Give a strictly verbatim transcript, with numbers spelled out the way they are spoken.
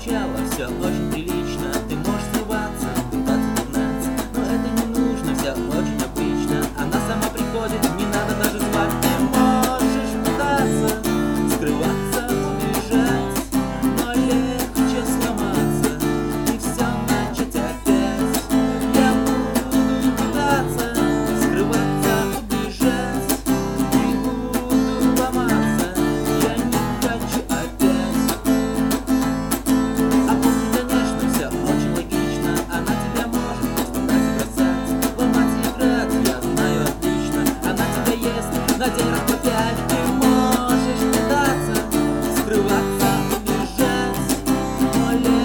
сначала все очень прилично. Ты можешь срываться, пытаться догнать, но это не нужно, все очень обычно. Она сама приходит, не надо даже звать. Ты можешь пытаться скрываться, убежать, но легче сломаться и все начать опять. Я буду пытаться скрываться, убежать, и буду ломаться, я не хочу опять. А после, конечно, все очень логично. Она тебя может просто брать и бросать, ломать и играть, я знаю отлично. Она тебя ест на день раз по пять. Ты можешь пытаться скрываться, убежать, но легче